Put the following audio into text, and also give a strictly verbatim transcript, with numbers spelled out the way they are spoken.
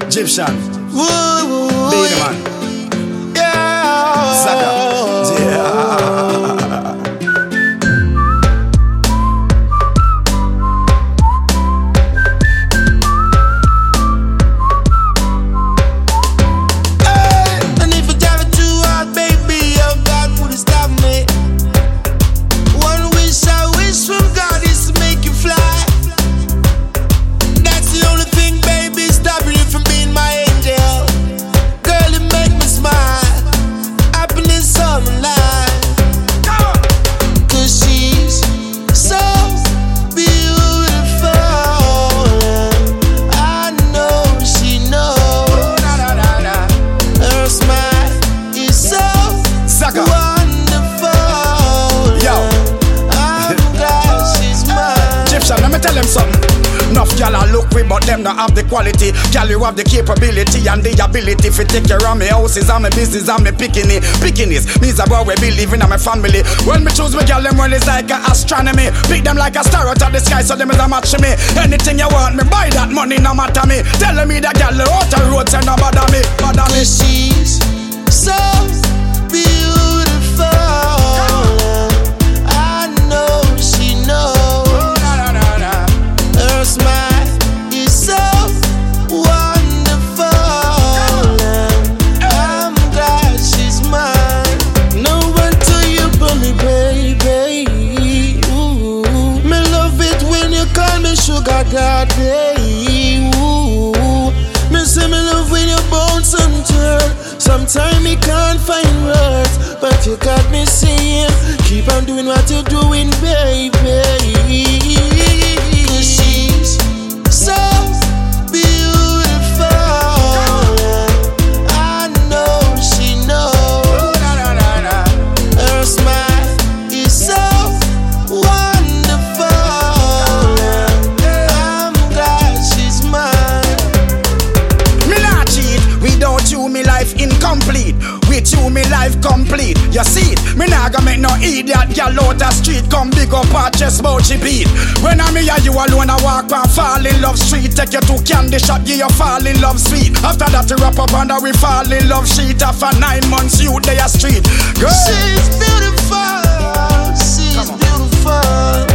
Egyptian. Woo, woo, Beenie man. yeah. Zaga. Yeah. Tell them something. Enough y'all a look we, but them not have the quality. Y'all you have the capability and the ability to take care of me houses and my business and me picking it. Picking this means about we believe in my family. When me choose me girl, them well is like a astronomy. Pick them like a star out of the sky, so them is a match me. Anything you want me, buy that money, no matter me. Tell me that girl out the road, say no bother me, bother me. She's so beautiful. I know she knows. Her smile is so wonderful. I'm glad she's mine. No one to you but me, baby. Ooh. Me love it when you call me sugar daddy. Ooh. Me say me love when you bounce and turn. Sometimes me can't find words, but you got me saying, keep on doing what you're doing, baby. She's so beautiful. I know she knows. Her smile is so wonderful. I'm glad she's mine. Me not cheat, without you me life incomplete. With you me life complete. You see it, me nah go make no idiot girl out the street come big up her chest bout she beat. When I'm here you alone I walk and fall in love street. Take you to candy shop, give you fall in love sweet. After that you wrap up and we fall in love sheet. After nine months you they a street. Girl. She's beautiful, she's beautiful.